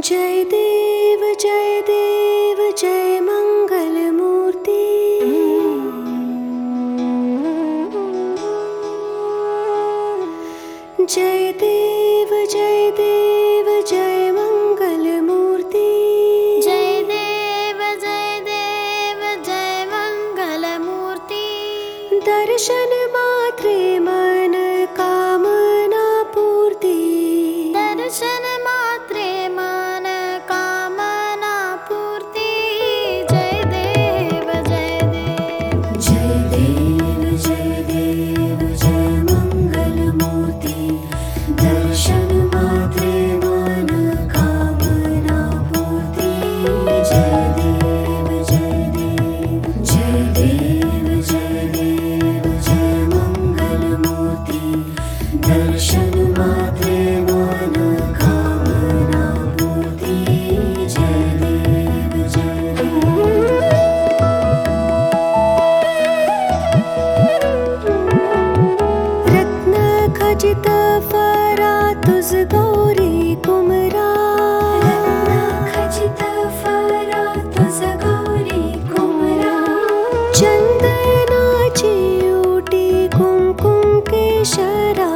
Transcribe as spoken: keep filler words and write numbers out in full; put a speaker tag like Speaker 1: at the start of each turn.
Speaker 1: जय देव जय देव जय मंगल मूर्ति। जय देव जय देव जय मंगल मूर्ति।
Speaker 2: जय देव जय देव जय मंगल मूर्ति।
Speaker 1: दर्शन मात्रे मन कामना पूर्ति।
Speaker 2: दर्शन मात्रे मन कामना पूर्ति। जय देव जय देव
Speaker 1: जय देव जय देव जय मंगल मूर्ति। दर्शन मात्रे मन कामना पूर्ति। जय देव जय देव जय देव जय देव जय मंगल मूर्ति। दर्शन मात्रे मन कामना पूर्ति। जय देव जय देव। रत्न खचित फरा तुझ गौरी कुमरा। रत्न खचित फरा तुझ गौरी कुमरा। चंदनाची ओटी कुंकुम केशरा।